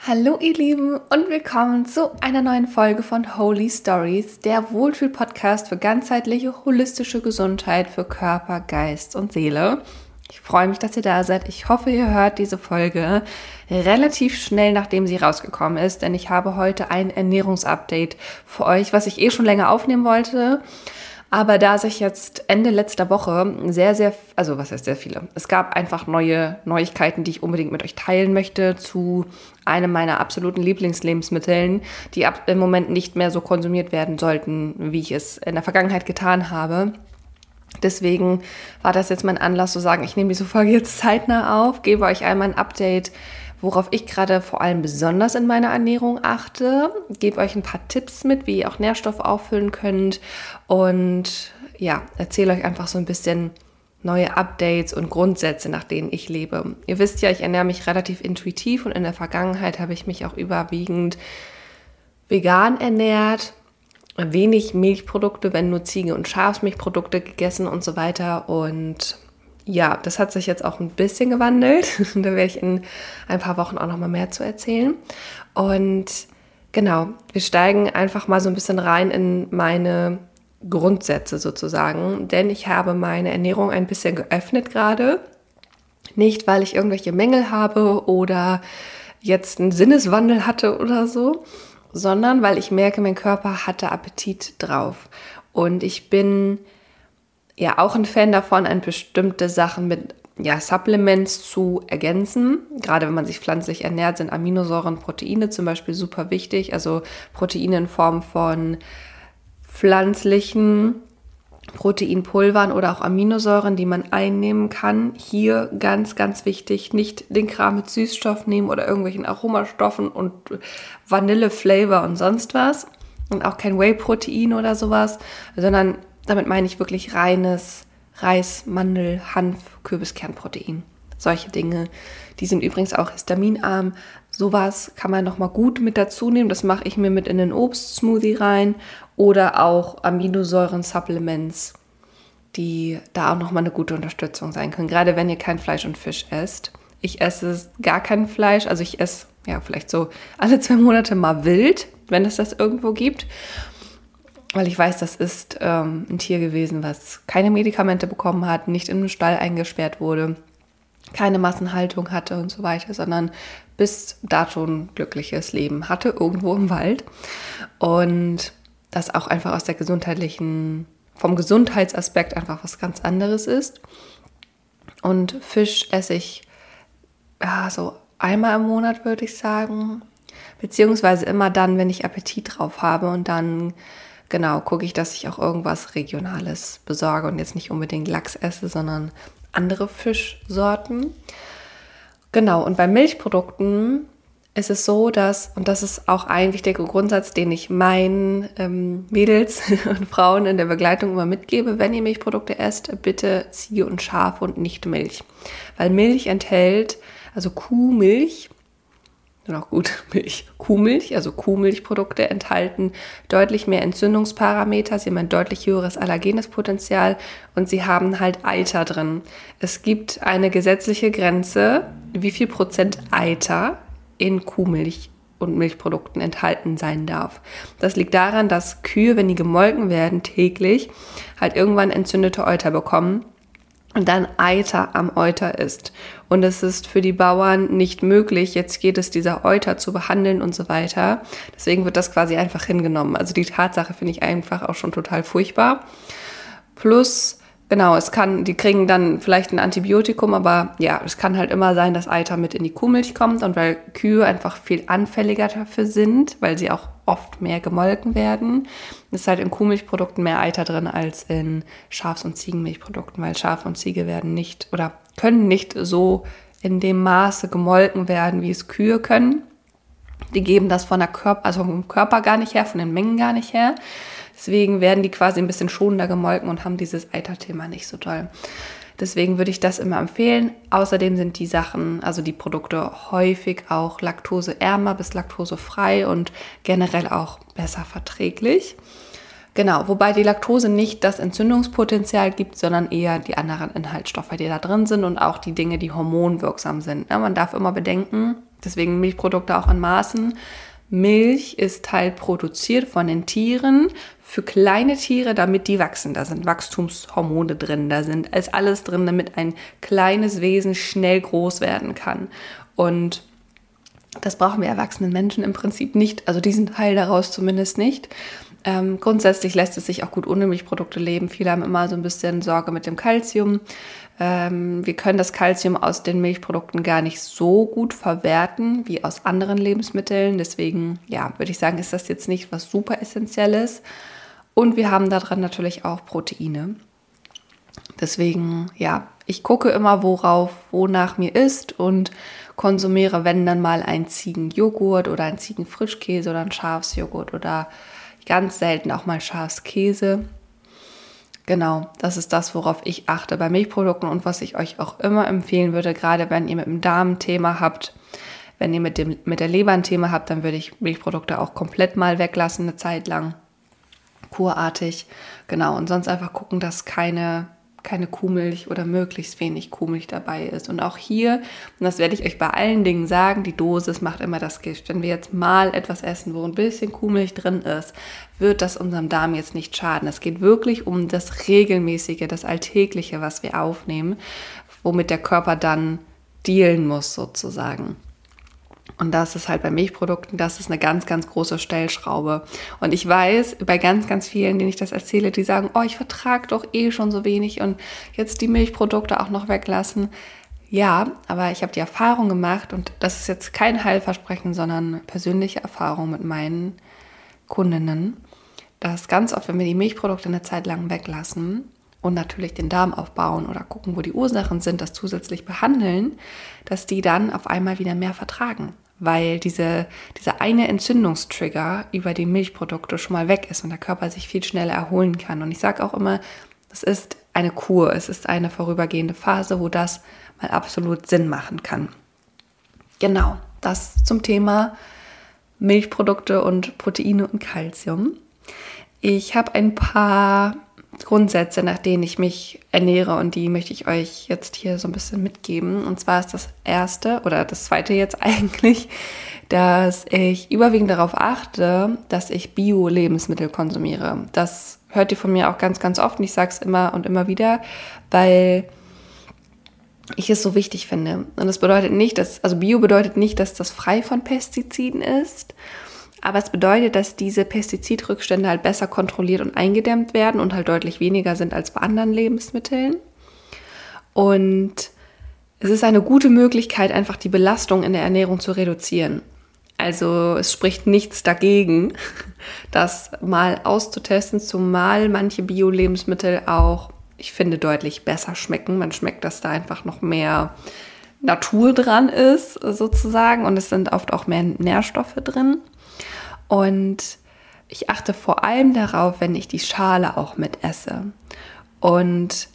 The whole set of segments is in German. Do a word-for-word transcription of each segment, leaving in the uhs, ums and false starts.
Hallo ihr Lieben und willkommen zu einer neuen Folge von Holy Stories, der Wohlfühl-Podcast für ganzheitliche, holistische Gesundheit für Körper, Geist und Seele. Ich freue mich, dass ihr da seid. Ich hoffe, ihr hört diese Folge relativ schnell, nachdem sie rausgekommen ist, denn ich habe heute ein Ernährungsupdate für euch, was ich eh schon länger aufnehmen wollte. Aber da sich jetzt Ende letzter Woche sehr, sehr, also was heißt sehr viele, es gab einfach neue Neuigkeiten, die ich unbedingt mit euch teilen möchte zu einem meiner absoluten Lieblingslebensmitteln, die ab im Moment nicht mehr so konsumiert werden sollten, wie ich es in der Vergangenheit getan habe. Deswegen war das jetzt mein Anlass zu sagen, ich nehme diese Folge jetzt zeitnah auf, gebe euch einmal ein Update, worauf ich gerade vor allem besonders in meiner Ernährung achte, gebe euch ein paar Tipps mit, wie ihr auch Nährstoffe auffüllen könnt und ja, erzähle euch einfach so ein bisschen neue Updates und Grundsätze, nach denen ich lebe. Ihr wisst ja, ich ernähre mich relativ intuitiv und in der Vergangenheit habe ich mich auch überwiegend vegan ernährt, wenig Milchprodukte, wenn nur Ziege- und Schafsmilchprodukte gegessen und so weiter. Und ja, das hat sich jetzt auch ein bisschen gewandelt. Da werde ich in ein paar Wochen auch noch mal mehr zu erzählen. Und genau, wir steigen einfach mal so ein bisschen rein in meine Grundsätze sozusagen, denn ich habe meine Ernährung ein bisschen geöffnet gerade. Nicht, weil ich irgendwelche Mängel habe oder jetzt einen Sinneswandel hatte oder so, sondern weil ich merke, mein Körper hatte Appetit drauf. Und ich bin ja auch ein Fan davon, an bestimmte Sachen mit ja, Supplements zu ergänzen. Gerade wenn man sich pflanzlich ernährt, sind Aminosäuren, Proteine zum Beispiel super wichtig. Also Proteine in Form von pflanzlichen Proteinpulvern oder auch Aminosäuren, die man einnehmen kann. Hier ganz, ganz wichtig, nicht den Kram mit Süßstoff nehmen oder irgendwelchen Aromastoffen und Vanille-Flavor und sonst was. Und auch kein Whey-Protein oder sowas, sondern damit meine ich wirklich reines Reis, Mandel, Hanf, Kürbiskernprotein. Solche Dinge. Die sind übrigens auch histaminarm. Sowas kann man nochmal gut mit dazu nehmen. Das mache ich mir mit in den Obstsmoothie rein. Oder auch Aminosäuren-Supplements, die da auch nochmal eine gute Unterstützung sein können. Gerade wenn ihr kein Fleisch und Fisch esst. Ich esse gar kein Fleisch. Also ich esse ja vielleicht so alle zwei Monate mal wild, wenn es das irgendwo gibt. Weil ich weiß, das ist ähm, ein Tier gewesen, was keine Medikamente bekommen hat, nicht in einen Stall eingesperrt wurde, keine Massenhaltung hatte und so weiter, sondern bis dato ein glückliches Leben hatte, irgendwo im Wald. Und das auch einfach aus der gesundheitlichen, vom Gesundheitsaspekt einfach was ganz anderes ist. Und Fisch esse ich ja, so einmal im Monat, würde ich sagen. Beziehungsweise immer dann, wenn ich Appetit drauf habe und dann genau, gucke ich, dass ich auch irgendwas Regionales besorge und jetzt nicht unbedingt Lachs esse, sondern andere Fischsorten. Genau, und bei Milchprodukten ist es so, dass, und das ist auch ein wichtiger Grundsatz, den ich meinen ähm, Mädels und Frauen in der Begleitung immer mitgebe, wenn ihr Milchprodukte esst, bitte Ziege und Schaf und nicht Milch. Weil Milch enthält, also Kuhmilch, noch gut, Milch, Kuhmilch, also Kuhmilchprodukte enthalten deutlich mehr Entzündungsparameter, sie haben ein deutlich höheres allergenes Potenzial und sie haben halt Eiter drin. Es gibt eine gesetzliche Grenze, wie viel Prozent Eiter in Kuhmilch und Milchprodukten enthalten sein darf. Das liegt daran, dass Kühe, wenn die gemolken werden täglich, halt irgendwann entzündete Euter bekommen und dann Eiter am Euter ist. Und es ist für die Bauern nicht möglich, jetzt geht es dieser Euter zu behandeln und so weiter. Deswegen wird das quasi einfach hingenommen. Also die Tatsache finde ich einfach auch schon total furchtbar. Plus, genau, es kann, die kriegen dann vielleicht ein Antibiotikum, aber ja, es kann halt immer sein, dass Eiter mit in die Kuhmilch kommt. Und weil Kühe einfach viel anfälliger dafür sind, weil sie auch oft mehr gemolken werden, ist halt in Kuhmilchprodukten mehr Eiter drin als in Schafs- und Ziegenmilchprodukten, weil Schaf und Ziege werden nicht oder können nicht so in dem Maße gemolken werden, wie es Kühe können. Die geben das von der Körper, also vom Körper gar nicht her, von den Mengen gar nicht her. Deswegen werden die quasi ein bisschen schonender gemolken und haben dieses Eiterthema nicht so doll. Deswegen würde ich das immer empfehlen. Außerdem sind die Sachen, also die Produkte häufig auch laktoseärmer bis laktosefrei und generell auch besser verträglich. Genau, wobei die Laktose nicht das Entzündungspotenzial gibt, sondern eher die anderen Inhaltsstoffe, die da drin sind und auch die Dinge, die hormonwirksam sind. Ja, man darf immer bedenken, Deswegen Milchprodukte auch in Maßen. Milch ist halt produziert von den Tieren für kleine Tiere, damit die wachsen. Da sind Wachstumshormone drin, da sind ist alles drin, damit ein kleines Wesen schnell groß werden kann. Und das brauchen wir erwachsenen Menschen im Prinzip nicht, also diesen Teil daraus zumindest nicht. Ähm, grundsätzlich lässt es sich auch gut ohne Milchprodukte leben. Viele haben immer so ein bisschen Sorge mit dem Kalzium. Ähm, wir können das Kalzium aus den Milchprodukten gar nicht so gut verwerten wie aus anderen Lebensmitteln. Deswegen, ja, würde ich sagen, ist das jetzt nicht was super Essentielles. Und wir haben daran natürlich auch Proteine. Deswegen, ja, ich gucke immer, worauf, wonach mir ist und konsumiere, wenn dann mal ein Ziegenjoghurt oder ein Ziegenfrischkäse oder ein Schafsjoghurt oder ganz selten auch mal Schafskäse. Genau, das ist das, worauf ich achte bei Milchprodukten und was ich euch auch immer empfehlen würde, gerade wenn ihr mit dem Darm ein Thema habt, wenn ihr mit, dem, mit der Leber ein Thema habt, dann würde ich Milchprodukte auch komplett mal weglassen, eine Zeit lang, kurartig. Genau, und sonst einfach gucken, dass keine, keine Kuhmilch oder möglichst wenig Kuhmilch dabei ist. Und auch hier, und das werde ich euch bei allen Dingen sagen, die Dosis macht immer das Gift. Wenn wir jetzt mal etwas essen, wo ein bisschen Kuhmilch drin ist, wird das unserem Darm jetzt nicht schaden. Es geht wirklich um das Regelmäßige, das Alltägliche, was wir aufnehmen, womit der Körper dann dealen muss sozusagen. Und das ist halt bei Milchprodukten, das ist eine ganz, ganz große Stellschraube. Und ich weiß, bei ganz, ganz vielen, denen ich das erzähle, die sagen, oh, ich vertrage doch eh schon so wenig und jetzt die Milchprodukte auch noch weglassen. Ja, aber ich habe die Erfahrung gemacht und das ist jetzt kein Heilversprechen, sondern persönliche Erfahrung mit meinen Kundinnen, dass ganz oft, wenn wir die Milchprodukte eine Zeit lang weglassen und natürlich den Darm aufbauen oder gucken, wo die Ursachen sind, das zusätzlich behandeln, dass die dann auf einmal wieder mehr vertragen, weil diese, dieser eine Entzündungstrigger über die Milchprodukte schon mal weg ist und der Körper sich viel schneller erholen kann. Und ich sage auch immer, das ist eine Kur, es ist eine vorübergehende Phase, wo das mal absolut Sinn machen kann. Genau, das zum Thema Milchprodukte und Proteine und Kalzium. Ich habe ein paar Grundsätze, nach denen ich mich ernähre und die möchte ich euch jetzt hier so ein bisschen mitgeben. Und zwar ist das erste oder das zweite jetzt eigentlich, dass ich überwiegend darauf achte, dass ich Bio-Lebensmittel konsumiere. Das hört ihr von mir auch ganz, ganz oft und ich sage es immer und immer wieder, weil ich es so wichtig finde. Und das bedeutet nicht, dass, also Bio bedeutet nicht, dass das frei von Pestiziden ist, aber es bedeutet, dass diese Pestizidrückstände halt besser kontrolliert und eingedämmt werden und halt deutlich weniger sind als bei anderen Lebensmitteln. Und es ist eine gute Möglichkeit, einfach die Belastung in der Ernährung zu reduzieren. Also es spricht nichts dagegen, das mal auszutesten, zumal manche Bio-Lebensmittel auch, ich finde, deutlich besser schmecken. Man schmeckt, dass da einfach noch mehr Natur dran ist, sozusagen. Und es sind oft auch mehr Nährstoffe drin. Und ich achte vor allem darauf, wenn ich die Schale auch mit esse. Und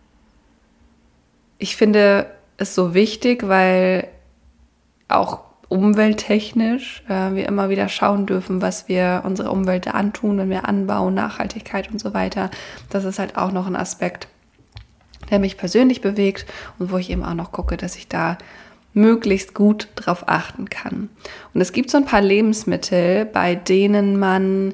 ich finde es so wichtig, weil auch umwelttechnisch äh, wir immer wieder schauen dürfen, was wir unserer Umwelt antun, wenn wir anbauen, Nachhaltigkeit und so weiter. Das ist halt auch noch ein Aspekt, der mich persönlich bewegt und wo ich eben auch noch gucke, dass ich da möglichst gut drauf achten kann. Und es gibt so ein paar Lebensmittel, bei denen man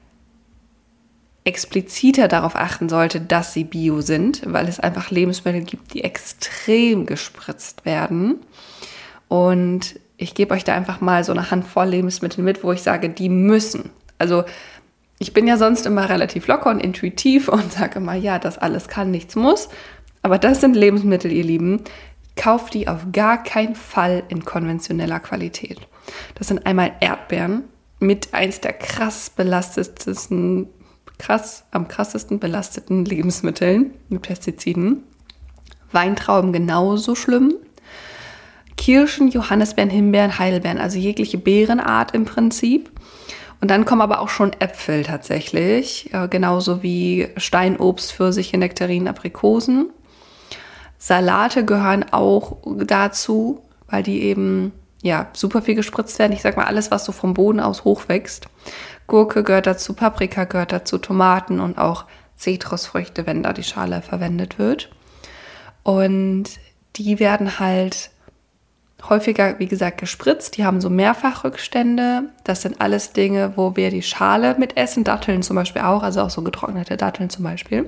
expliziter darauf achten sollte, dass sie bio sind, weil es einfach Lebensmittel gibt, die extrem gespritzt werden. Und ich gebe euch da einfach mal so eine Handvoll Lebensmittel mit, wo ich sage, die müssen. Also ich bin ja sonst immer relativ locker und intuitiv und sage immer, ja, das alles kann, nichts muss. Aber das sind Lebensmittel, ihr Lieben, kauft die auf gar keinen Fall in konventioneller Qualität. Das sind einmal Erdbeeren mit eins der krass belastetsten, krass, am krassesten belasteten Lebensmitteln mit Pestiziden. Weintrauben genauso schlimm. Kirschen, Johannisbeeren, Himbeeren, Heidelbeeren, also jegliche Beerenart im Prinzip. Und dann kommen aber auch schon Äpfel tatsächlich, äh, genauso wie Steinobst, Pfirsiche, Nektarinen, Aprikosen. Salate gehören auch dazu, weil die eben ja super viel gespritzt werden. Ich sag mal, alles, was so vom Boden aus hochwächst. Gurke gehört dazu, Paprika gehört dazu, Tomaten und auch Zitrusfrüchte, wenn da die Schale verwendet wird. Und die werden halt häufiger, wie gesagt, gespritzt. Die haben so Mehrfachrückstände. Das sind alles Dinge, wo wir die Schale mit essen. Datteln zum Beispiel auch, also auch so getrocknete Datteln zum Beispiel.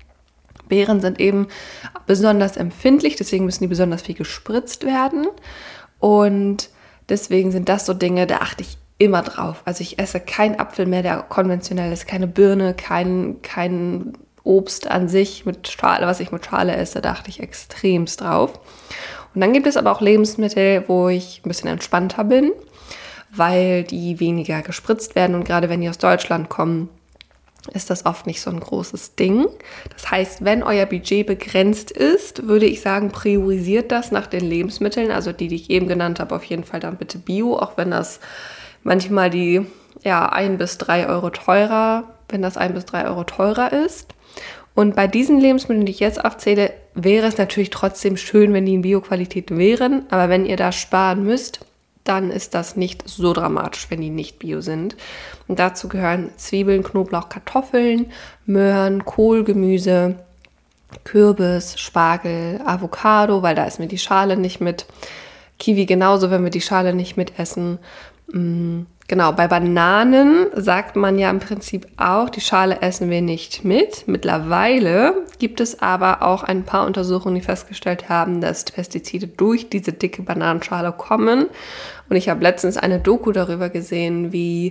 Beeren sind eben besonders empfindlich, deswegen müssen die besonders viel gespritzt werden. Und deswegen sind das so Dinge, da achte ich immer drauf. Also ich esse keinen Apfel mehr, der konventionell ist, keine Birne, kein, kein Obst an sich mit Schale, was ich mit Schale esse, da achte ich extremst drauf. Und dann gibt es aber auch Lebensmittel, wo ich ein bisschen entspannter bin, weil die weniger gespritzt werden. Und gerade wenn die aus Deutschland kommen, ist das oft nicht so ein großes Ding. Das heißt, wenn euer Budget begrenzt ist, würde ich sagen, priorisiert das nach den Lebensmitteln. Also die, die ich eben genannt habe, auf jeden Fall dann bitte Bio, auch wenn das manchmal die ja, ein bis drei Euro teurer, wenn das ein bis drei Euro teurer ist. Und bei diesen Lebensmitteln, die ich jetzt aufzähle, wäre es natürlich trotzdem schön, wenn die in Bio-Qualität wären. Aber wenn ihr da sparen müsst, dann ist das nicht so dramatisch, wenn die nicht bio sind. Und dazu gehören Zwiebeln, Knoblauch, Kartoffeln, Möhren, Kohlgemüse, Kürbis, Spargel, Avocado, weil da ist mir die Schale nicht mit. Kiwi genauso, wenn wir die Schale nicht mitessen. Genau, bei Bananen sagt man ja im Prinzip auch, die Schale essen wir nicht mit. Mittlerweile gibt es aber auch ein paar Untersuchungen, die festgestellt haben, dass Pestizide durch diese dicke Bananenschale kommen. Und ich habe letztens eine Doku darüber gesehen, wie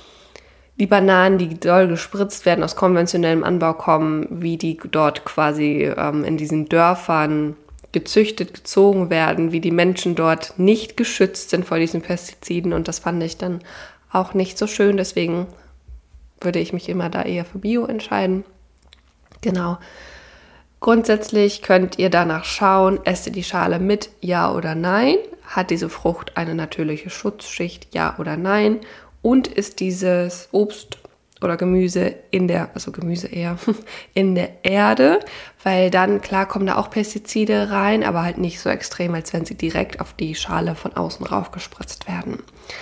die Bananen, die doll gespritzt werden, aus konventionellem Anbau kommen, wie die dort quasi ähm, in diesen Dörfern gezüchtet, gezogen werden, wie die Menschen dort nicht geschützt sind vor diesen Pestiziden, und das fand ich dann auch nicht so schön, deswegen würde ich mich immer da eher für Bio entscheiden. Genau. Grundsätzlich könnt ihr danach schauen, esst ihr die Schale mit, ja oder nein? Hat diese Frucht eine natürliche Schutzschicht, ja oder nein? Und ist dieses Obst oder Gemüse in der, also Gemüse eher, in der Erde, weil dann, klar, kommen da auch Pestizide rein, aber halt nicht so extrem, als wenn sie direkt auf die Schale von außen rauf gespritzt werden.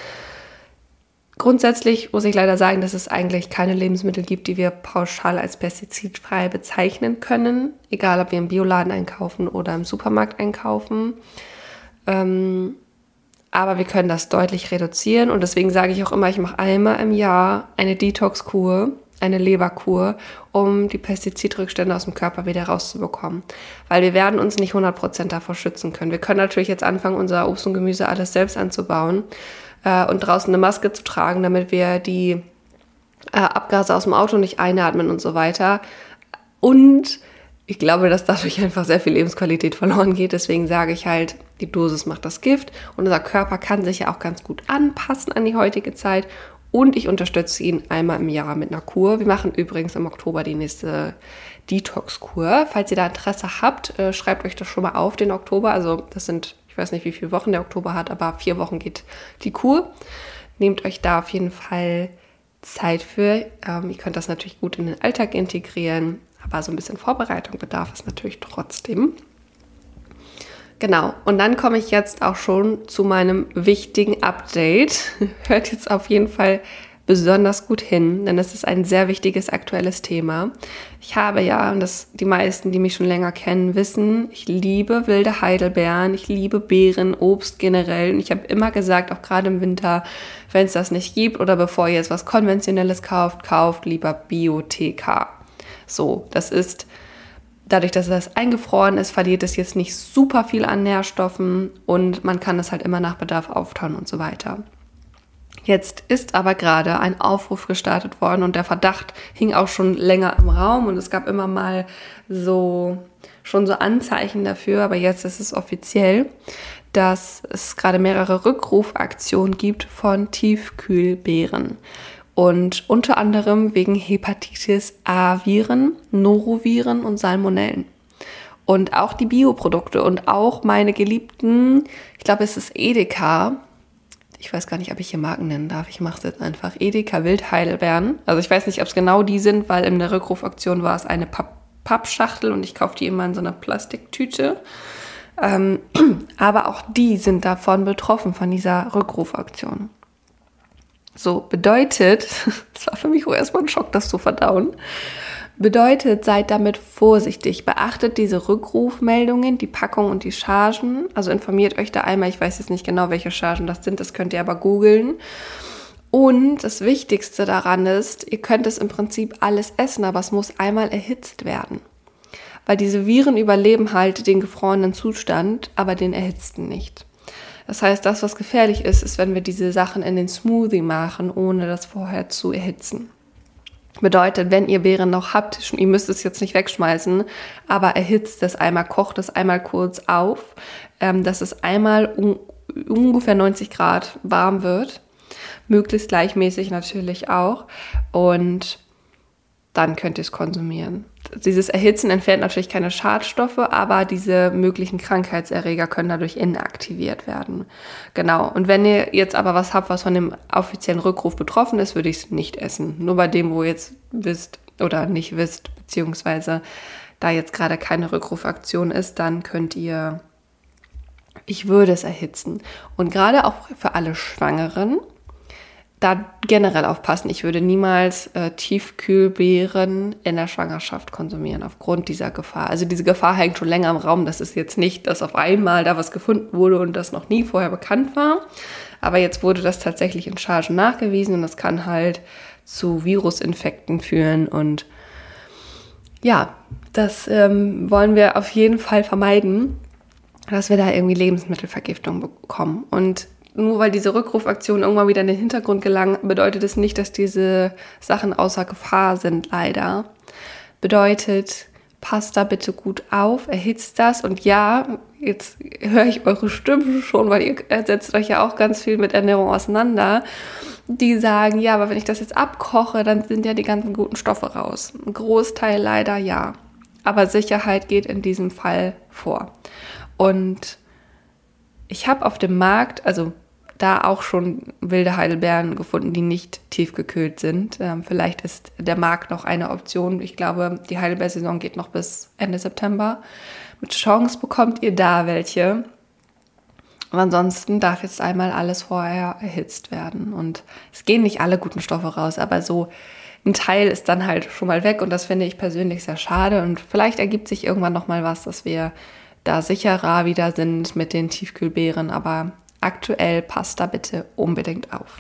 Grundsätzlich muss ich leider sagen, dass es eigentlich keine Lebensmittel gibt, die wir pauschal als pestizidfrei bezeichnen können, egal ob wir im Bioladen einkaufen oder im Supermarkt einkaufen. Ähm, Aber wir können das deutlich reduzieren, und deswegen sage ich auch immer, ich mache einmal im Jahr eine Detox-Kur, eine Leberkur, um die Pestizidrückstände aus dem Körper wieder rauszubekommen. Weil wir werden uns nicht hundert Prozent davor schützen können. Wir können natürlich jetzt anfangen, unser Obst und Gemüse alles selbst anzubauen äh, und draußen eine Maske zu tragen, damit wir die äh, Abgase aus dem Auto nicht einatmen und so weiter. Und ich glaube, dass dadurch einfach sehr viel Lebensqualität verloren geht. Deswegen sage ich halt, die Dosis macht das Gift. Und unser Körper kann sich ja auch ganz gut anpassen an die heutige Zeit. Und ich unterstütze ihn einmal im Jahr mit einer Kur. Wir machen übrigens im Oktober die nächste Detox-Kur. Falls ihr da Interesse habt, schreibt euch das schon mal auf, den Oktober. Also das sind, ich weiß nicht, wie viele Wochen der Oktober hat, aber vier Wochen geht die Kur. Nehmt euch da auf jeden Fall Zeit für. Ähm, ihr könnt das natürlich gut in den Alltag integrieren. Aber so ein bisschen Vorbereitung bedarf es natürlich trotzdem. Genau, und dann komme ich jetzt auch schon zu meinem wichtigen Update. Hört jetzt auf jeden Fall besonders gut hin, denn es ist ein sehr wichtiges aktuelles Thema. Ich habe ja, und das die meisten, die mich schon länger kennen, wissen, ich liebe wilde Heidelbeeren, ich liebe Beeren, Obst generell. Und ich habe immer gesagt, auch gerade im Winter, wenn es das nicht gibt oder bevor ihr jetzt was Konventionelles kauft, kauft lieber Bio-T K. So, das ist, dadurch, dass das eingefroren ist, verliert es jetzt nicht super viel an Nährstoffen und man kann es halt immer nach Bedarf auftauen und so weiter. Jetzt ist aber gerade ein Aufruf gestartet worden und der Verdacht hing auch schon länger im Raum und es gab immer mal so, schon so Anzeichen dafür, aber jetzt ist es offiziell, dass es gerade mehrere Rückrufaktionen gibt von Tiefkühlbeeren. Und unter anderem wegen Hepatitis A-Viren, Noroviren und Salmonellen. Und auch die Bioprodukte und auch meine geliebten, ich glaube es ist Edeka, ich weiß gar nicht, ob ich hier Marken nennen darf, ich mache es jetzt einfach, Edeka Wildheidelbeeren. Also ich weiß nicht, ob es genau die sind, weil in der Rückrufaktion war es eine Papp- Pappschachtel und ich kaufe die immer in so einer Plastiktüte. Ähm, aber auch die sind davon betroffen, von dieser Rückrufaktion. So, bedeutet, es war für mich auch erstmal ein Schock, das zu verdauen. Bedeutet, seid damit vorsichtig. Beachtet diese Rückrufmeldungen, die Packung und die Chargen. Also informiert euch da einmal. Ich weiß jetzt nicht genau, welche Chargen das sind. Das könnt ihr aber googeln. Und das Wichtigste daran ist, ihr könnt es im Prinzip alles essen, aber es muss einmal erhitzt werden. Weil diese Viren überleben halt den gefrorenen Zustand, aber den erhitzten nicht. Das heißt, das, was gefährlich ist, ist, wenn wir diese Sachen in den Smoothie machen, ohne das vorher zu erhitzen. Bedeutet, wenn ihr Beeren noch habt, ihr müsst es jetzt nicht wegschmeißen, aber erhitzt es einmal, kocht es einmal kurz auf, ähm, dass es einmal un- ungefähr neunzig Grad warm wird, möglichst gleichmäßig natürlich auch, und dann könnt ihr es konsumieren. Dieses Erhitzen entfernt natürlich keine Schadstoffe, aber diese möglichen Krankheitserreger können dadurch inaktiviert werden. Genau. Und wenn ihr jetzt aber was habt, was von dem offiziellen Rückruf betroffen ist, würde ich es nicht essen. Nur bei dem, wo ihr jetzt wisst oder nicht wisst, beziehungsweise da jetzt gerade keine Rückrufaktion ist, dann könnt ihr, ich würde es erhitzen. Und gerade auch für alle Schwangeren, da generell aufpassen. Ich würde niemals äh, Tiefkühlbeeren in der Schwangerschaft konsumieren, aufgrund dieser Gefahr. Also diese Gefahr hängt schon länger im Raum. Das ist jetzt nicht, dass auf einmal da was gefunden wurde und das noch nie vorher bekannt war. Aber jetzt wurde das tatsächlich in Chargen nachgewiesen und das kann halt zu Virusinfekten führen. Und ja, das ähm, wollen wir auf jeden Fall vermeiden, dass wir da irgendwie Lebensmittelvergiftung bekommen. Und nur weil diese Rückrufaktionen irgendwann wieder in den Hintergrund gelangen, bedeutet es nicht, dass diese Sachen außer Gefahr sind, leider. Bedeutet, passt da bitte gut auf, erhitzt das. Und ja, jetzt höre ich eure Stimmen schon, weil ihr setzt euch ja auch ganz viel mit Ernährung auseinander. Die sagen, ja, aber wenn ich das jetzt abkoche, dann sind ja die ganzen guten Stoffe raus. Ein Großteil leider ja. Aber Sicherheit geht in diesem Fall vor. Und ich habe auf dem Markt, also da auch schon wilde Heidelbeeren gefunden, die nicht tiefgekühlt sind. Ähm, vielleicht ist der Markt noch eine Option. Ich glaube, die Heidelbeersaison geht noch bis Ende September. Mit Chance bekommt ihr da welche. Und ansonsten darf jetzt einmal alles vorher erhitzt werden. Und es gehen nicht alle guten Stoffe raus, aber so ein Teil ist dann halt schon mal weg. Und das finde ich persönlich sehr schade. Und vielleicht ergibt sich irgendwann noch mal was, dass wir da sicherer wieder sind mit den Tiefkühlbeeren, aber aktuell passt da bitte unbedingt auf.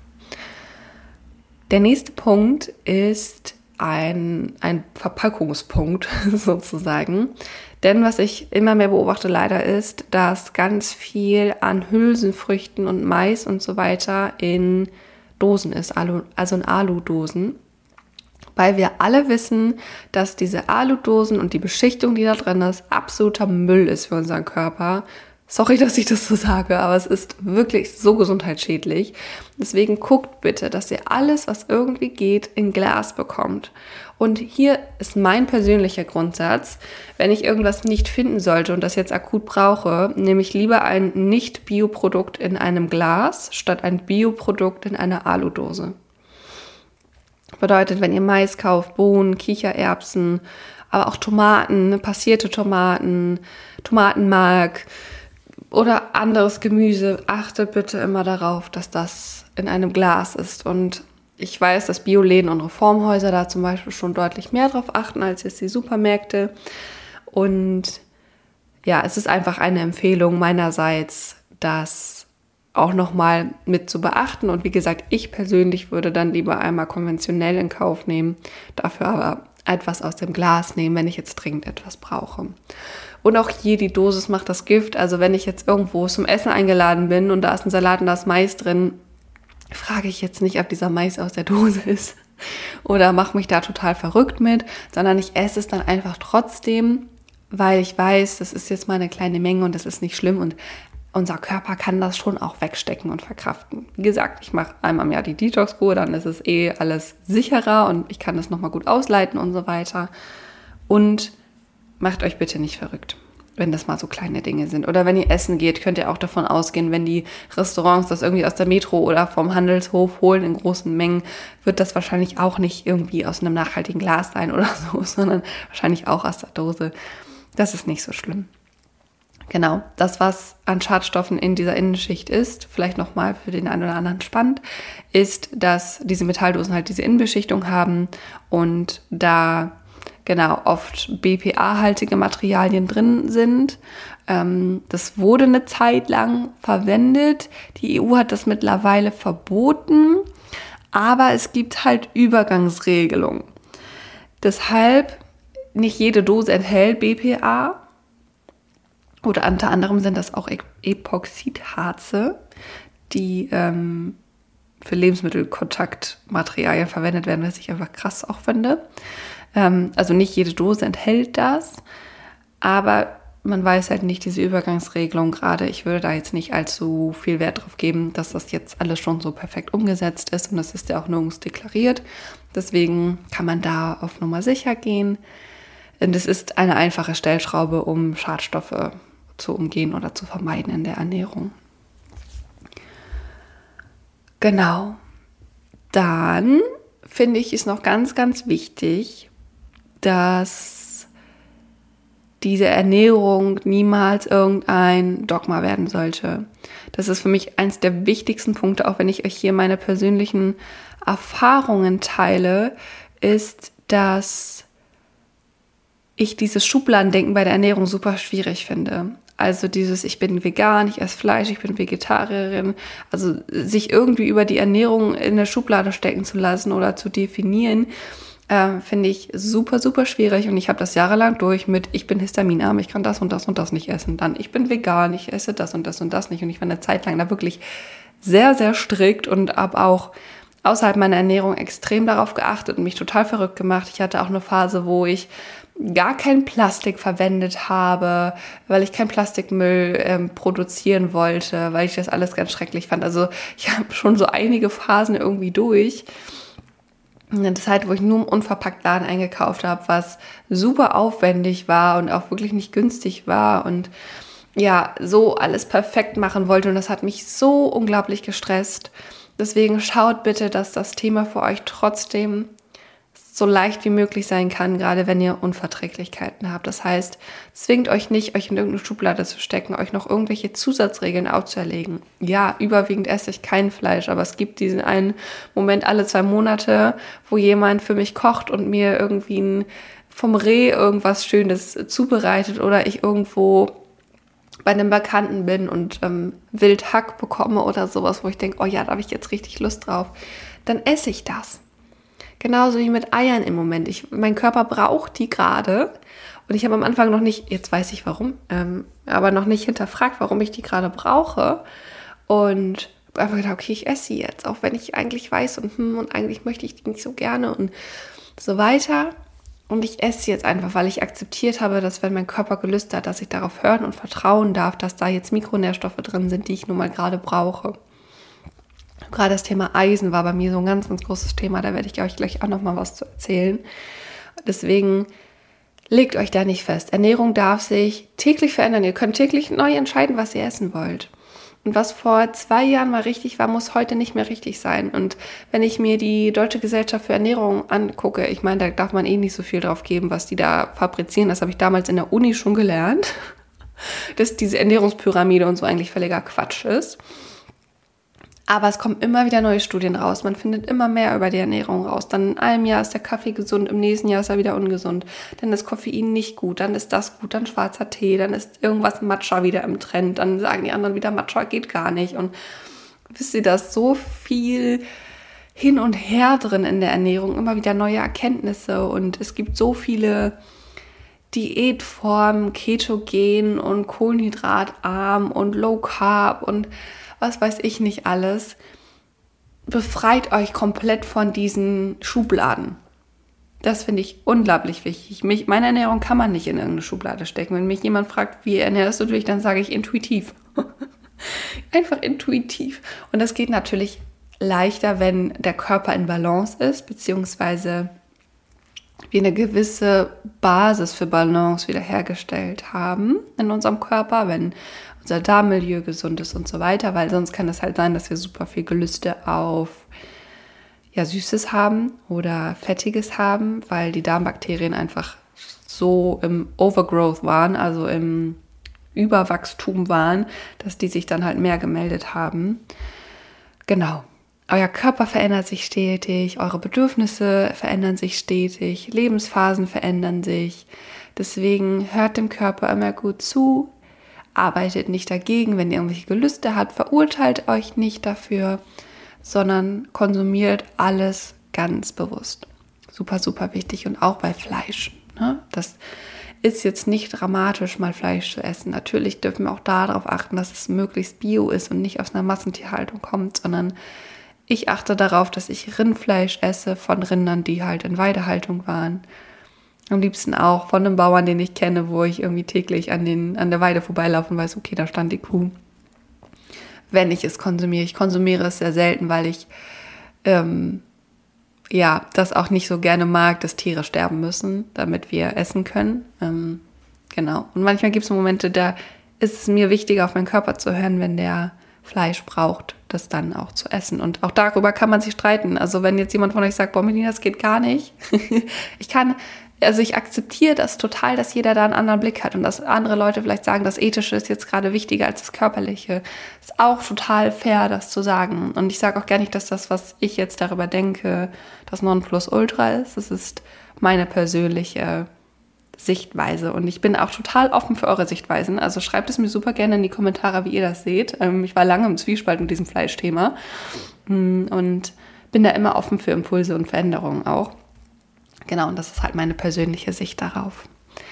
Der nächste Punkt ist ein, ein Verpackungspunkt sozusagen, denn was ich immer mehr beobachte leider ist, dass ganz viel an Hülsenfrüchten und Mais und so weiter in Dosen ist, Alu, also in Aludosen. Weil wir alle wissen, dass diese Aludosen und die Beschichtung, die da drin ist, absoluter Müll ist für unseren Körper. Sorry, dass ich das so sage, aber es ist wirklich so gesundheitsschädlich. Deswegen guckt bitte, dass ihr alles, was irgendwie geht, in Glas bekommt. Und hier ist mein persönlicher Grundsatz, wenn ich irgendwas nicht finden sollte und das jetzt akut brauche, nehme ich lieber ein Nicht-Bio-Produkt in einem Glas, statt ein Bio-Produkt in einer Aludose. Bedeutet, wenn ihr Mais kauft, Bohnen, Kichererbsen, aber auch Tomaten, passierte Tomaten, Tomatenmark oder anderes Gemüse, achtet bitte immer darauf, dass das in einem Glas ist. Und ich weiß, dass Bioläden und Reformhäuser da zum Beispiel schon deutlich mehr drauf achten als jetzt die Supermärkte. Und ja, es ist einfach eine Empfehlung meinerseits, dass auch nochmal mit zu beachten. Und wie gesagt, ich persönlich würde dann lieber einmal konventionell in Kauf nehmen, dafür aber etwas aus dem Glas nehmen, wenn ich jetzt dringend etwas brauche. Und auch hier die Dosis macht das Gift. Also wenn ich jetzt irgendwo zum Essen eingeladen bin und da ist ein Salat und da ist Mais drin, frage ich jetzt nicht, ob dieser Mais aus der Dose ist oder mache mich da total verrückt mit, sondern ich esse es dann einfach trotzdem, weil ich weiß, das ist jetzt mal eine kleine Menge und das ist nicht schlimm und unser Körper kann das schon auch wegstecken und verkraften. Wie gesagt, ich mache einmal im Jahr die Detox-Kur, dann ist es eh alles sicherer und ich kann das nochmal gut ausleiten und so weiter. Und macht euch bitte nicht verrückt, wenn das mal so kleine Dinge sind. Oder wenn ihr essen geht, könnt ihr auch davon ausgehen, wenn die Restaurants das irgendwie aus der Metro oder vom Handelshof holen in großen Mengen, wird das wahrscheinlich auch nicht irgendwie aus einem nachhaltigen Glas sein oder so, sondern wahrscheinlich auch aus der Dose. Das ist nicht so schlimm. Genau, das, was an Schadstoffen in dieser Innenschicht ist, vielleicht nochmal für den einen oder anderen spannend, ist, dass diese Metalldosen halt diese Innenbeschichtung haben und da genau oft B P A-haltige Materialien drin sind. Ähm, das wurde eine Zeit lang verwendet. Die E U hat das mittlerweile verboten, aber es gibt halt Übergangsregelungen. Deshalb, nicht jede Dose enthält B P A. Oder unter anderem sind das auch Epoxidharze, die ähm, für Lebensmittelkontaktmaterialien verwendet werden, was ich einfach krass auch finde. Ähm, also nicht jede Dose enthält das, aber man weiß halt nicht diese Übergangsregelung gerade. Ich würde da jetzt nicht allzu viel Wert drauf geben, dass das jetzt alles schon so perfekt umgesetzt ist und das ist ja auch nirgends deklariert. Deswegen kann man da auf Nummer sicher gehen. Und es ist eine einfache Stellschraube, um Schadstoffe zu umgehen oder zu vermeiden in der Ernährung. Genau. Dann finde ich es noch ganz, ganz wichtig, dass diese Ernährung niemals irgendein Dogma werden sollte. Das ist für mich eins der wichtigsten Punkte, auch wenn ich euch hier meine persönlichen Erfahrungen teile, ist, dass ich dieses Schubladendenken bei der Ernährung super schwierig finde. Also dieses, ich bin vegan, ich esse Fleisch, ich bin Vegetarierin. Also sich irgendwie über die Ernährung in eine Schublade stecken zu lassen oder zu definieren, äh, finde ich super, super schwierig. Und ich habe das jahrelang durch mit, ich bin histaminarm, ich kann das und das und das nicht essen. Dann, ich bin vegan, ich esse das und das und das nicht. Und ich war eine Zeit lang da wirklich sehr, sehr strikt und habe auch außerhalb meiner Ernährung extrem darauf geachtet und mich total verrückt gemacht. Ich hatte auch eine Phase, wo ich gar kein Plastik verwendet habe, weil ich kein Plastikmüll ähm, produzieren wollte, weil ich das alles ganz schrecklich fand. Also ich habe schon so einige Phasen irgendwie durch. Eine Zeit, wo ich nur im Unverpacktladen eingekauft habe, was super aufwendig war und auch wirklich nicht günstig war und ja, so alles perfekt machen wollte und das hat mich so unglaublich gestresst. Deswegen schaut bitte, dass das Thema für euch trotzdem so leicht wie möglich sein kann, gerade wenn ihr Unverträglichkeiten habt. Das heißt, zwingt euch nicht, euch in irgendeine Schublade zu stecken, euch noch irgendwelche Zusatzregeln aufzuerlegen. Ja, überwiegend esse ich kein Fleisch, aber es gibt diesen einen Moment alle zwei Monate, wo jemand für mich kocht und mir irgendwie ein, vom Reh irgendwas Schönes zubereitet oder ich irgendwo bei einem Bekannten bin und ähm, Wildhack bekomme oder sowas, wo ich denke, oh ja, da habe ich jetzt richtig Lust drauf, dann esse ich das. Genauso wie mit Eiern im Moment. Ich, mein Körper braucht die gerade und ich habe am Anfang noch nicht, jetzt weiß ich warum, ähm, aber noch nicht hinterfragt, warum ich die gerade brauche und habe einfach gedacht, okay, ich esse sie jetzt, auch wenn ich eigentlich weiß und, hm, und eigentlich möchte ich die nicht so gerne und so weiter. Und ich esse sie jetzt einfach, weil ich akzeptiert habe, dass wenn mein Körper Gelüste hat, dass ich darauf hören und vertrauen darf, dass da jetzt Mikronährstoffe drin sind, die ich nun mal gerade brauche. Gerade das Thema Eisen war bei mir so ein ganz, ganz großes Thema. Da werde ich euch gleich auch noch mal was zu erzählen. Deswegen legt euch da nicht fest. Ernährung darf sich täglich verändern. Ihr könnt täglich neu entscheiden, was ihr essen wollt. Und was vor zwei Jahren mal richtig war, muss heute nicht mehr richtig sein. Und wenn ich mir die Deutsche Gesellschaft für Ernährung angucke, ich meine, da darf man eh nicht so viel drauf geben, was die da fabrizieren. Das habe ich damals in der Uni schon gelernt, dass diese Ernährungspyramide und so eigentlich völliger Quatsch ist. Aber es kommen immer wieder neue Studien raus. Man findet immer mehr über die Ernährung raus. Dann in einem Jahr ist der Kaffee gesund, im nächsten Jahr ist er wieder ungesund. Dann ist Koffein nicht gut, dann ist das gut, dann schwarzer Tee, dann ist irgendwas Matcha wieder im Trend. Dann sagen die anderen wieder, Matcha geht gar nicht. Und wisst ihr, da ist so viel hin und her drin in der Ernährung. Immer wieder neue Erkenntnisse und es gibt so viele Diätformen, ketogen und kohlenhydratarm und low carb und was weiß ich nicht alles. Befreit euch komplett von diesen Schubladen. Das finde ich unglaublich wichtig. Mich, meine Ernährung kann man nicht in irgendeine Schublade stecken. Wenn mich jemand fragt, wie ernährst du dich, dann sage ich intuitiv. Einfach intuitiv. Und das geht natürlich leichter, wenn der Körper in Balance ist, beziehungsweise wir eine gewisse Basis für Balance wiederhergestellt haben in unserem Körper, wenn unser Darmmilieu gesund ist und so weiter, weil sonst kann es halt sein, dass wir super viel Gelüste auf ja, Süßes haben oder Fettiges haben, weil die Darmbakterien einfach so im Overgrowth waren, also im Überwachstum waren, dass die sich dann halt mehr gemeldet haben. Genau. euer Körper verändert sich stetig, eure Bedürfnisse verändern sich stetig, Lebensphasen verändern sich. Deswegen hört dem Körper immer gut zu, arbeitet nicht dagegen, wenn ihr irgendwelche Gelüste habt, verurteilt euch nicht dafür, sondern konsumiert alles ganz bewusst. Super, super wichtig und auch bei Fleisch. Ne? Das ist jetzt nicht dramatisch, mal Fleisch zu essen. Natürlich dürfen wir auch darauf achten, dass es möglichst bio ist und nicht aus einer Massentierhaltung kommt, sondern ich achte darauf, dass ich Rindfleisch esse von Rindern, die halt in Weidehaltung waren. Am liebsten auch von einem Bauern, den ich kenne, wo ich irgendwie täglich an, den, an der Weide vorbeilaufe und weiß, okay, da stand die Kuh. Wenn ich es konsumiere. Ich konsumiere es sehr selten, weil ich ähm, ja, das auch nicht so gerne mag, dass Tiere sterben müssen, damit wir essen können. Ähm, genau. Und manchmal gibt es Momente, da ist es mir wichtiger, auf meinen Körper zu hören, wenn der Fleisch braucht, das dann auch zu essen. Und auch darüber kann man sich streiten. Also wenn jetzt jemand von euch sagt, boah, Melina, das geht gar nicht. ich kann... Also ich akzeptiere das total, dass jeder da einen anderen Blick hat und dass andere Leute vielleicht sagen, das Ethische ist jetzt gerade wichtiger als das Körperliche. Ist auch total fair, das zu sagen. Und ich sage auch gar nicht, dass das, was ich jetzt darüber denke, das Nonplusultra ist. Das ist meine persönliche Sichtweise und ich bin auch total offen für eure Sichtweisen. Also schreibt es mir super gerne in die Kommentare, wie ihr das seht. Ich war lange im Zwiespalt mit diesem Fleischthema und bin da immer offen für Impulse und Veränderungen auch. Genau, und das ist halt meine persönliche Sicht darauf.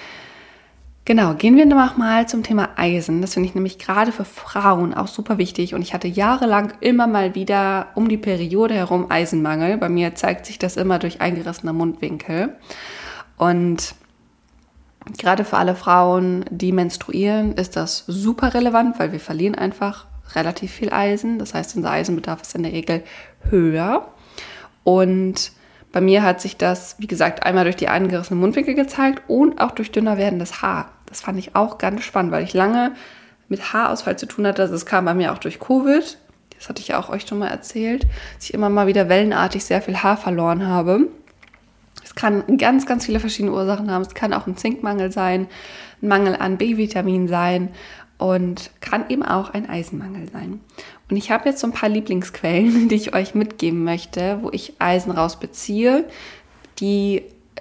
Genau, gehen wir nochmal zum Thema Eisen. Das finde ich nämlich gerade für Frauen auch super wichtig. Und ich hatte jahrelang immer mal wieder um die Periode herum Eisenmangel. Bei mir zeigt sich das immer durch eingerissene Mundwinkel. Und gerade für alle Frauen, die menstruieren, ist das super relevant, weil wir verlieren einfach relativ viel Eisen. Das heißt, unser Eisenbedarf ist in der Regel höher. Und bei mir hat sich das, wie gesagt, einmal durch die eingerissenen Mundwinkel gezeigt und auch durch dünner werdendes Haar. Das fand ich auch ganz spannend, weil ich lange mit Haarausfall zu tun hatte. Also es kam bei mir auch durch Covid. Das hatte ich ja auch euch schon mal erzählt, dass ich immer mal wieder wellenartig sehr viel Haar verloren habe. Es kann ganz, ganz viele verschiedene Ursachen haben. Es kann auch ein Zinkmangel sein, ein Mangel an B-Vitamin sein und kann eben auch ein Eisenmangel sein. Und ich habe jetzt so ein paar Lieblingsquellen, die ich euch mitgeben möchte, wo ich Eisen raus beziehe, die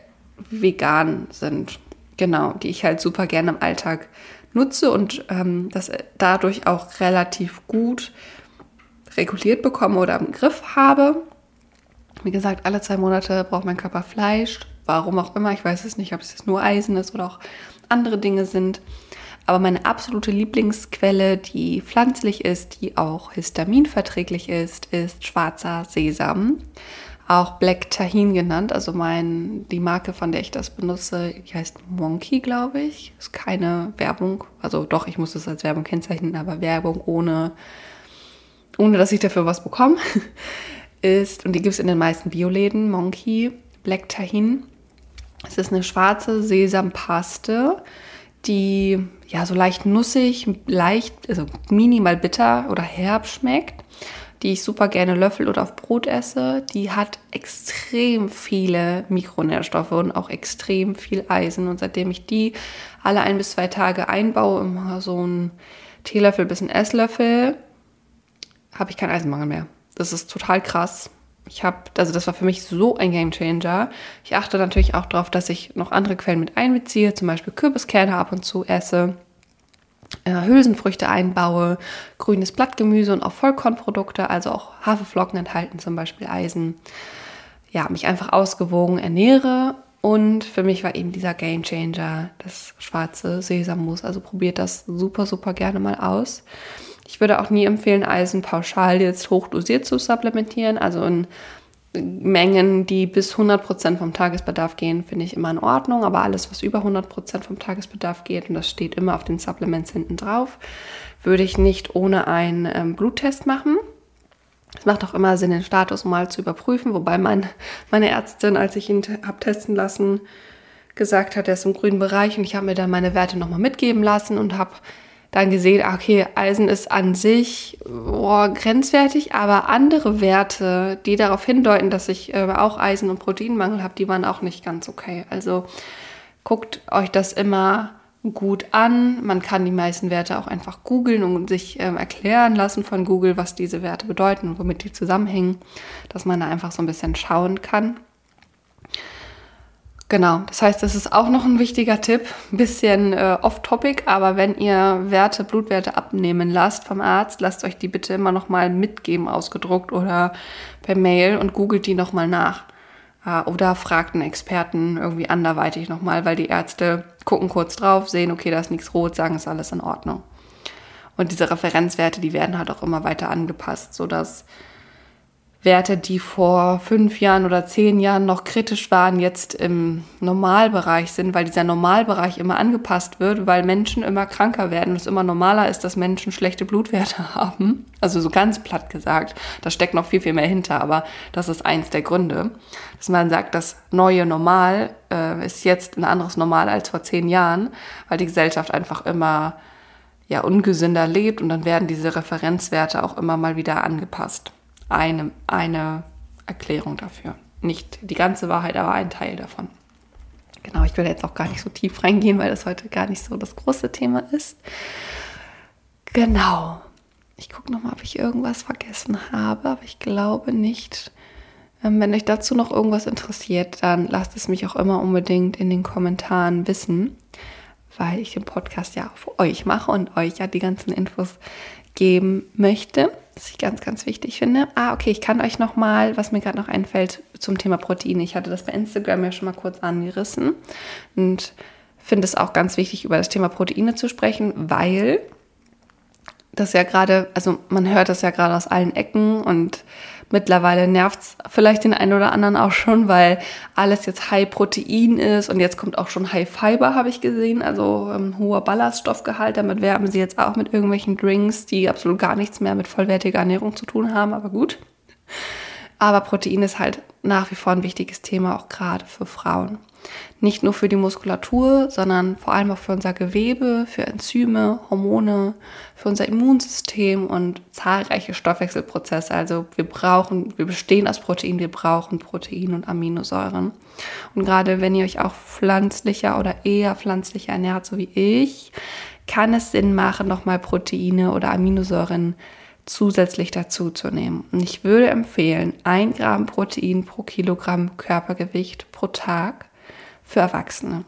vegan sind. Genau, die ich halt super gerne im Alltag nutze und ähm, das dadurch auch relativ gut reguliert bekomme oder im Griff habe. Wie gesagt, alle zwei Monate braucht mein Körper Fleisch. Warum auch immer, ich weiß es nicht, ob es jetzt nur Eisen ist oder auch andere Dinge sind. Aber meine absolute Lieblingsquelle, die pflanzlich ist, die auch histaminverträglich ist, ist schwarzer Sesam. Auch Black Tahin genannt, also mein, die Marke, von der ich das benutze, die heißt Monkey, glaube ich. Ist keine Werbung, also doch, ich muss das als Werbung kennzeichnen, aber Werbung ohne, ohne dass ich dafür was bekomme, ist, und die gibt es in den meisten Bioläden, Monkey, Black Tahin. Es ist eine schwarze Sesampaste, die ja so leicht nussig, leicht, also minimal bitter oder herb schmeckt, die ich super gerne löffel oder auf Brot esse. Die hat extrem viele Mikronährstoffe und auch extrem viel Eisen. Und seitdem ich die alle ein bis zwei Tage einbaue, immer so einen Teelöffel bis einen Esslöffel, habe ich keinen Eisenmangel mehr. Das ist total krass. Ich habe, also das war für mich so ein Gamechanger. Ich achte natürlich auch darauf, dass ich noch andere Quellen mit einbeziehe, zum Beispiel Kürbiskerne ab und zu esse, äh, Hülsenfrüchte einbaue, grünes Blattgemüse und auch Vollkornprodukte, also auch Haferflocken enthalten zum Beispiel Eisen. Ja, mich einfach ausgewogen ernähre und für mich war eben dieser Gamechanger das schwarze Sesammus. Also probiert das super, super gerne mal aus. Ich würde auch nie empfehlen, Eisen pauschal jetzt hochdosiert zu supplementieren. Also in Mengen, die bis hundert Prozent vom Tagesbedarf gehen, finde ich immer in Ordnung. Aber alles, was über hundert Prozent vom Tagesbedarf geht, und das steht immer auf den Supplements hinten drauf, würde ich nicht ohne einen ähm, Bluttest machen. Es macht auch immer Sinn, den Status mal zu überprüfen. Wobei mein, meine Ärztin, als ich ihn t- habe testen lassen, gesagt hat, er ist im grünen Bereich. Und ich habe mir dann meine Werte nochmal mitgeben lassen und habe dann gesehen, okay, Eisen ist an sich oh, grenzwertig, aber andere Werte, die darauf hindeuten, dass ich äh, auch Eisen- und Proteinmangel habe, die waren auch nicht ganz okay. Also guckt euch das immer gut an. Man kann die meisten Werte auch einfach googeln und sich ähm, erklären lassen von Google, was diese Werte bedeuten und womit die zusammenhängen, dass man da einfach so ein bisschen schauen kann. Genau, das heißt, das ist auch noch ein wichtiger Tipp, ein bisschen äh, off-topic, aber wenn ihr Werte, Blutwerte abnehmen lasst vom Arzt, lasst euch die bitte immer noch mal mitgeben, ausgedruckt oder per Mail und googelt die noch mal nach. Äh, oder fragt einen Experten irgendwie anderweitig noch mal, weil die Ärzte gucken kurz drauf, sehen, okay, da ist nichts rot, sagen, ist alles in Ordnung. Und diese Referenzwerte, die werden halt auch immer weiter angepasst, sodass Werte, die vor fünf Jahren oder zehn Jahren noch kritisch waren, jetzt im Normalbereich sind, weil dieser Normalbereich immer angepasst wird, weil Menschen immer kranker werden und es immer normaler ist, dass Menschen schlechte Blutwerte haben. Also so ganz platt gesagt, da steckt noch viel, viel mehr hinter, aber das ist eins der Gründe, dass man sagt, das neue Normal äh, ist jetzt ein anderes Normal als vor zehn Jahren, weil die Gesellschaft einfach immer ja, ungesünder lebt und dann werden diese Referenzwerte auch immer mal wieder angepasst. Eine, eine Erklärung dafür. Nicht die ganze Wahrheit, aber ein Teil davon. Genau, ich will jetzt auch gar nicht so tief reingehen, weil das heute gar nicht so das große Thema ist. Genau. Ich gucke nochmal, ob ich irgendwas vergessen habe, aber ich glaube nicht. Wenn euch dazu noch irgendwas interessiert, dann lasst es mich auch immer unbedingt in den Kommentaren wissen, weil ich den Podcast ja für euch mache und euch ja die ganzen Infos geben möchte, was ich ganz, ganz wichtig finde. Ah, okay, ich kann euch noch mal, was mir gerade noch einfällt zum Thema Proteine. Ich hatte das bei Instagram ja schon mal kurz angerissen und finde es auch ganz wichtig, über das Thema Proteine zu sprechen, weil das ja gerade, also man hört das ja gerade aus allen Ecken und mittlerweile nervt es vielleicht den einen oder anderen auch schon, weil alles jetzt High-Protein ist und jetzt kommt auch schon High-Fiber, habe ich gesehen, also ähm, hoher Ballaststoffgehalt. Damit werben sie jetzt auch mit irgendwelchen Drinks, die absolut gar nichts mehr mit vollwertiger Ernährung zu tun haben, aber gut. Aber Protein ist halt nach wie vor ein wichtiges Thema, auch gerade für Frauen. Nicht nur für die Muskulatur, sondern vor allem auch für unser Gewebe, für Enzyme, Hormone, für unser Immunsystem und zahlreiche Stoffwechselprozesse. Also wir brauchen, wir bestehen aus Protein, wir brauchen Protein und Aminosäuren. Und gerade wenn ihr euch auch pflanzlicher oder eher pflanzlicher ernährt, so wie ich, kann es Sinn machen, nochmal Proteine oder Aminosäuren zusätzlich dazu zu nehmen. Und ich würde empfehlen, ein Gramm Protein pro Kilogramm Körpergewicht pro Tag für Erwachsene.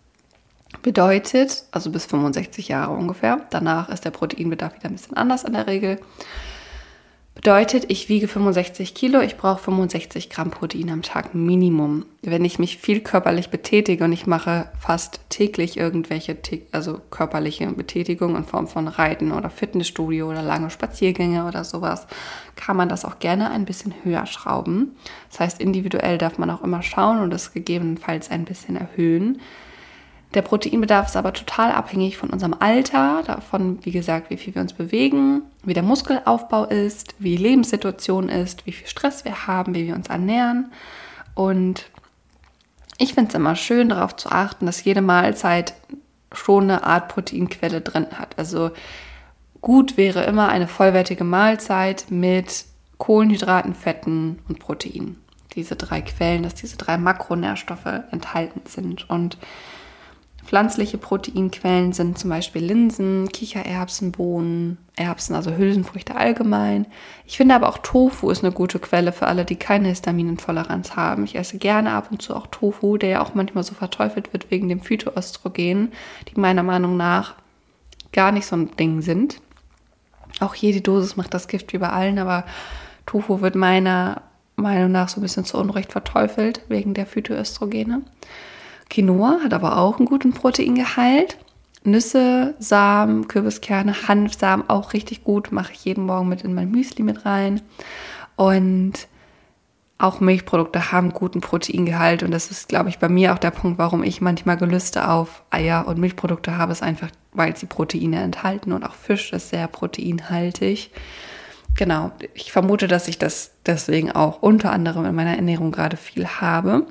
Bedeutet, also bis fünfundsechzig Jahre ungefähr, danach ist der Proteinbedarf wieder ein bisschen anders in der Regel. Bedeutet, ich wiege fünfundsechzig Kilo, ich brauche fünfundsechzig Gramm Protein am Tag Minimum. Wenn ich mich viel körperlich betätige und ich mache fast täglich irgendwelche, also körperliche Betätigung in Form von Reiten oder Fitnessstudio oder lange Spaziergänge oder sowas, kann man das auch gerne ein bisschen höher schrauben. Das heißt, individuell darf man auch immer schauen und das gegebenenfalls ein bisschen erhöhen. Der Proteinbedarf ist aber total abhängig von unserem Alter, davon, wie gesagt, wie viel wir uns bewegen, wie der Muskelaufbau ist, wie die Lebenssituation ist, wie viel Stress wir haben, wie wir uns ernähren. Und ich finde es immer schön, darauf zu achten, dass jede Mahlzeit schon eine Art Proteinquelle drin hat. Also gut wäre immer eine vollwertige Mahlzeit mit Kohlenhydraten, Fetten und Protein. Diese drei Quellen, dass diese drei Makronährstoffe enthalten sind. Und pflanzliche Proteinquellen sind zum Beispiel Linsen, Kichererbsen, Bohnen, Erbsen, also Hülsenfrüchte allgemein. Ich finde aber auch Tofu ist eine gute Quelle für alle, die keine Histaminintoleranz haben. Ich esse gerne ab und zu auch Tofu, der ja auch manchmal so verteufelt wird wegen dem Phytoöstrogen, die meiner Meinung nach gar nicht so ein Ding sind. Auch hier die Dosis macht das Gift wie bei allen, aber Tofu wird meiner Meinung nach so ein bisschen zu Unrecht verteufelt wegen der Phytoöstrogene. Quinoa hat aber auch einen guten Proteingehalt. Nüsse, Samen, Kürbiskerne, Hanfsamen auch richtig gut. Mache ich jeden Morgen mit in mein Müsli mit rein. Und auch Milchprodukte haben guten Proteingehalt. Und das ist, glaube ich, bei mir auch der Punkt, warum ich manchmal Gelüste auf Eier und Milchprodukte habe, ist einfach, weil sie Proteine enthalten. Und auch Fisch ist sehr proteinhaltig. Genau, ich vermute, dass ich das deswegen auch unter anderem in meiner Ernährung gerade viel habe.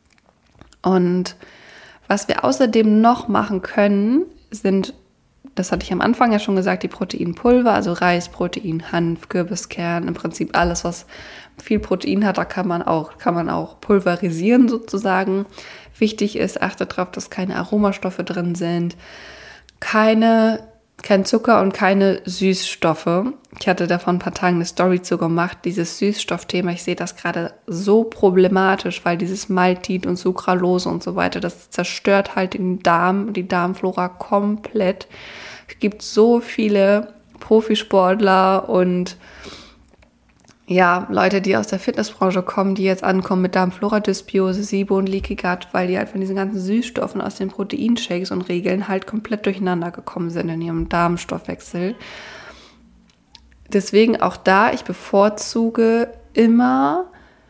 Und was wir außerdem noch machen können, sind, das hatte ich am Anfang ja schon gesagt, die Proteinpulver, also Reis, Protein, Hanf, Kürbiskern, im Prinzip alles, was viel Protein hat, da kann man auch, kann man auch pulverisieren sozusagen. Wichtig ist, achtet darauf, dass keine Aromastoffe drin sind. keine, kein Zucker und keine Süßstoffe. Ich hatte da vor ein paar Tagen eine Story zu gemacht, dieses Süßstoffthema. Ich sehe das gerade so problematisch, weil dieses Maltit und Sucralose und so weiter, das zerstört halt den Darm, die Darmflora komplett. Es gibt so viele Profisportler und ja, Leute, die aus der Fitnessbranche kommen, die jetzt ankommen mit Darmflora-Dysbiose, SIBO und Leaky Gut, weil die halt von diesen ganzen Süßstoffen aus den Proteinshakes und Regeln halt komplett durcheinander gekommen sind in ihrem Darmstoffwechsel. Deswegen auch da, ich bevorzuge immer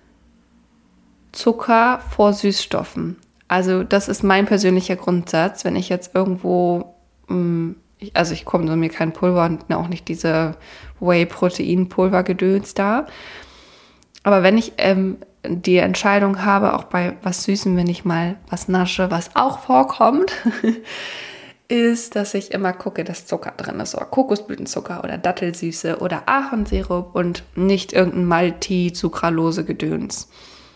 Zucker vor Süßstoffen. Also das ist mein persönlicher Grundsatz, wenn ich jetzt irgendwo, also ich konsumiere kein Pulver und auch nicht diese Whey-Protein-Pulver-Gedöns da. Aber wenn ich ähm, die Entscheidung habe, auch bei was Süßem, wenn ich mal was nasche, was auch vorkommt, ist, dass ich immer gucke, dass Zucker drin ist, oder Kokosblütenzucker oder Dattelsüße oder Ahornsirup und nicht irgendein Maltit, Sucralose, Gedöns.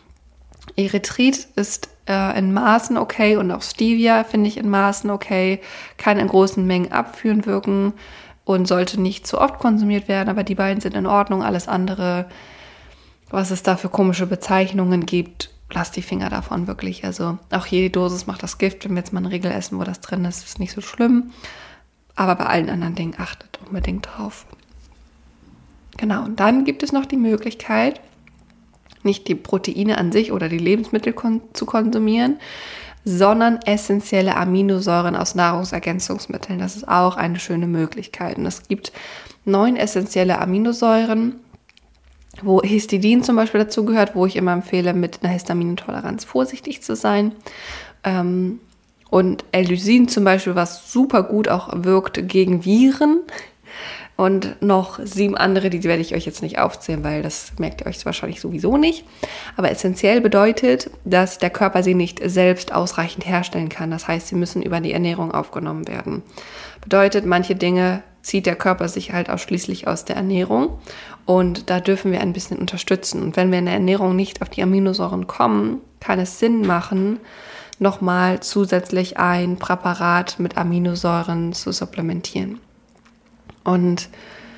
Erythrit ist äh, in Maßen okay und auch Stevia finde ich in Maßen okay, kann in großen Mengen abführend wirken und sollte nicht zu oft konsumiert werden, aber die beiden sind in Ordnung. Alles andere, was es da für komische Bezeichnungen gibt, lasst die Finger davon wirklich. Also auch jede Dosis macht das Gift. Wenn wir jetzt mal eine Regel essen, wo das drin ist, ist nicht so schlimm. Aber bei allen anderen Dingen achtet unbedingt drauf. Genau, und dann gibt es noch die Möglichkeit, nicht die Proteine an sich oder die Lebensmittel kon- zu konsumieren, sondern essentielle Aminosäuren aus Nahrungsergänzungsmitteln. Das ist auch eine schöne Möglichkeit. Und es gibt neun essentielle Aminosäuren, wo Histidin zum Beispiel dazu gehört, wo ich immer empfehle, mit einer Histaminintoleranz vorsichtig zu sein. Ähm, und L-Lysin zum Beispiel, was super gut auch wirkt gegen Viren. Und noch sieben andere, die werde ich euch jetzt nicht aufzählen, weil das merkt ihr euch wahrscheinlich sowieso nicht. Aber essentiell bedeutet, dass der Körper sie nicht selbst ausreichend herstellen kann. Das heißt, sie müssen über die Ernährung aufgenommen werden. Bedeutet, manche Dinge zieht der Körper sich halt ausschließlich aus der Ernährung. Und da dürfen wir ein bisschen unterstützen. Und wenn wir in der Ernährung nicht auf die Aminosäuren kommen, kann es Sinn machen, nochmal zusätzlich ein Präparat mit Aminosäuren zu supplementieren. Und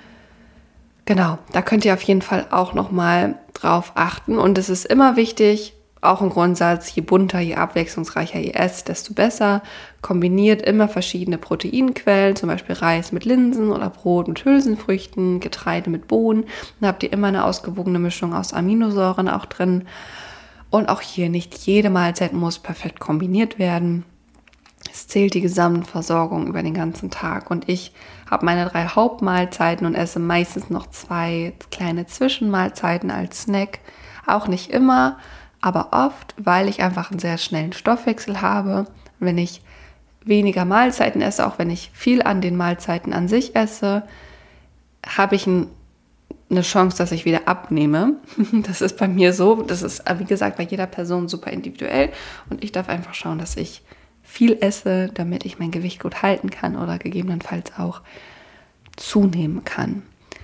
genau, da könnt ihr auf jeden Fall auch nochmal drauf achten. Und es ist immer wichtig, auch ein Grundsatz, je bunter, je abwechslungsreicher ihr esst, desto besser. Kombiniert immer verschiedene Proteinquellen, zum Beispiel Reis mit Linsen oder Brot mit Hülsenfrüchten, Getreide mit Bohnen. Dann habt ihr immer eine ausgewogene Mischung aus Aminosäuren auch drin. Und auch hier nicht jede Mahlzeit muss perfekt kombiniert werden. Es zählt die Gesamtversorgung über den ganzen Tag. Und ich habe meine drei Hauptmahlzeiten und esse meistens noch zwei kleine Zwischenmahlzeiten als Snack. Auch nicht immer, aber oft, weil ich einfach einen sehr schnellen Stoffwechsel habe. Wenn ich weniger Mahlzeiten esse, auch wenn ich viel an den Mahlzeiten an sich esse, habe ich ein, eine Chance, dass ich wieder abnehme. Das ist bei mir so. Das ist, wie gesagt, bei jeder Person super individuell. Und ich darf einfach schauen, dass ich viel esse, damit ich mein Gewicht gut halten kann oder gegebenenfalls auch zunehmen kann.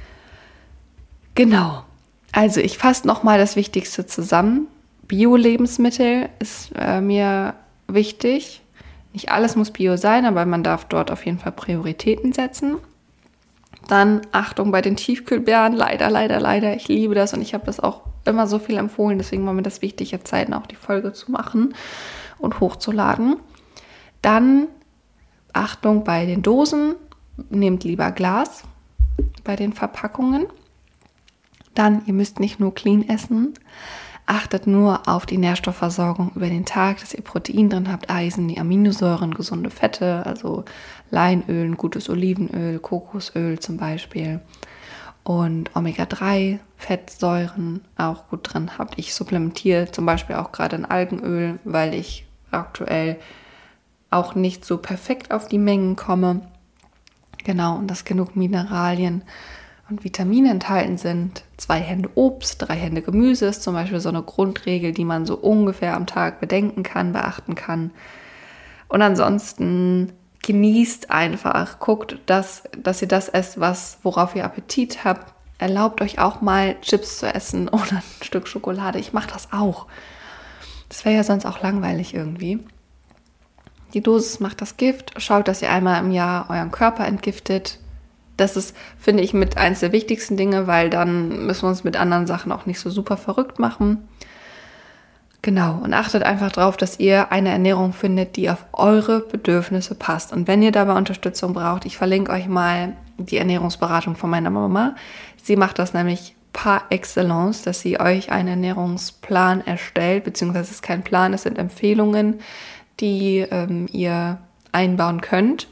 Genau. Also ich fasse nochmal das Wichtigste zusammen. Bio-Lebensmittel ist äh, mir wichtig. Nicht alles muss Bio sein, aber man darf dort auf jeden Fall Prioritäten setzen. Dann Achtung bei den Tiefkühlbeeren. Leider, leider, leider. Ich liebe das und ich habe das auch immer so viel empfohlen. Deswegen war mir das wichtig, jetzt Zeiten auch die Folge zu machen und hochzuladen. Dann Achtung bei den Dosen. Nehmt lieber Glas bei den Verpackungen. Dann, ihr müsst nicht nur clean essen. Achtet nur auf die Nährstoffversorgung über den Tag, dass ihr Protein drin habt, Eisen, die Aminosäuren, gesunde Fette, also Leinöl, ein gutes Olivenöl, Kokosöl zum Beispiel und Omega drei Fettsäuren auch gut drin habt. Ich supplementiere zum Beispiel auch gerade in Algenöl, weil ich aktuell auch nicht so perfekt auf die Mengen komme. Genau, und dass genug Mineralien und Vitamine enthalten sind. Zwei Hände Obst, drei Hände Gemüse ist zum Beispiel so eine Grundregel, die man so ungefähr am Tag bedenken kann, beachten kann. Und ansonsten genießt einfach, guckt, dass, dass ihr das esst, was, worauf ihr Appetit habt. Erlaubt euch auch mal Chips zu essen oder ein Stück Schokolade. Ich mache das auch. Das wäre ja sonst auch langweilig irgendwie. die Dosis macht das Gift. Schaut, dass ihr einmal im Jahr euren Körper entgiftet. Das ist, finde ich, mit eins der wichtigsten Dinge, weil dann müssen wir uns mit anderen Sachen auch nicht so super verrückt machen. Genau, und achtet einfach darauf, dass ihr eine Ernährung findet, die auf eure Bedürfnisse passt. Und wenn ihr dabei Unterstützung braucht, ich verlinke euch mal die Ernährungsberatung von meiner Mama. Sie macht das nämlich par excellence, dass sie euch einen Ernährungsplan erstellt, beziehungsweise es ist kein Plan, es sind Empfehlungen, die ähm, ihr einbauen könnt,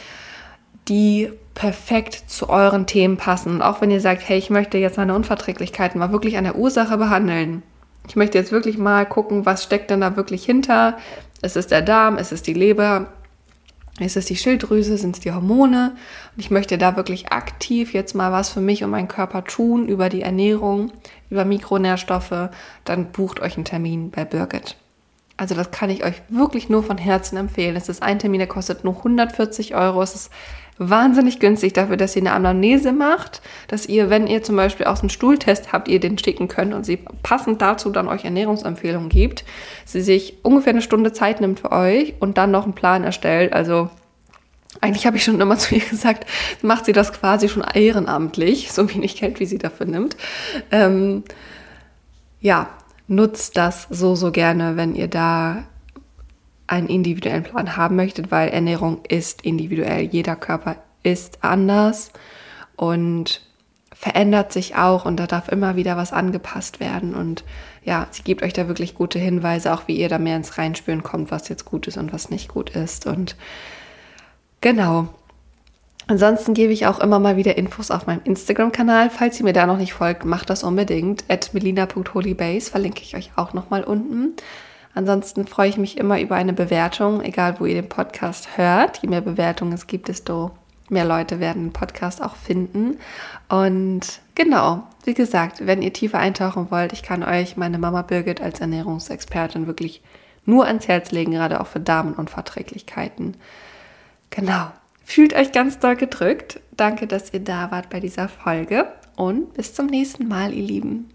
die perfekt zu euren Themen passen. Und auch wenn ihr sagt, hey, ich möchte jetzt meine Unverträglichkeiten mal wirklich an der Ursache behandeln, ich möchte jetzt wirklich mal gucken, was steckt denn da wirklich hinter. Ist es der Darm, ist es die Leber, ist es die Schilddrüse, sind es die Hormone? Und ich möchte da wirklich aktiv jetzt mal was für mich und meinen Körper tun über die Ernährung, über Mikronährstoffe. Dann bucht euch einen Termin bei Birgit. Also das kann ich euch wirklich nur von Herzen empfehlen. Es ist ein Termin, der kostet nur hundertvierzig Euro. Es ist wahnsinnig günstig dafür, dass ihr eine Anamnese macht, dass ihr, wenn ihr zum Beispiel auch einen Stuhltest habt, ihr den schicken könnt und sie passend dazu dann euch Ernährungsempfehlungen gibt, sie sich ungefähr eine Stunde Zeit nimmt für euch und dann noch einen Plan erstellt. Also eigentlich habe ich schon immer zu ihr gesagt, macht sie das quasi schon ehrenamtlich, so wenig Geld, wie sie dafür nimmt. Ähm, ja, nutzt das so, so gerne, wenn ihr da einen individuellen Plan haben möchtet, weil Ernährung ist individuell. Jeder Körper ist anders und verändert sich auch und da darf immer wieder was angepasst werden. Und ja, sie gibt euch da wirklich gute Hinweise, auch wie ihr da mehr ins Reinspüren kommt, was jetzt gut ist und was nicht gut ist. Und genau. Ansonsten gebe ich auch immer mal wieder Infos auf meinem Instagram-Kanal. Falls ihr mir da noch nicht folgt, macht das unbedingt. at melina punkt holybase verlinke ich euch auch nochmal unten. Ansonsten freue ich mich immer über eine Bewertung, egal wo ihr den Podcast hört. Je mehr Bewertungen es gibt, desto mehr Leute werden den Podcast auch finden. Und genau, wie gesagt, wenn ihr tiefer eintauchen wollt, ich kann euch meine Mama Birgit als Ernährungsexpertin wirklich nur ans Herz legen, gerade auch für Darmunverträglichkeiten. Genau, fühlt euch ganz doll gedrückt. Danke, dass ihr da wart bei dieser Folge und bis zum nächsten Mal, ihr Lieben.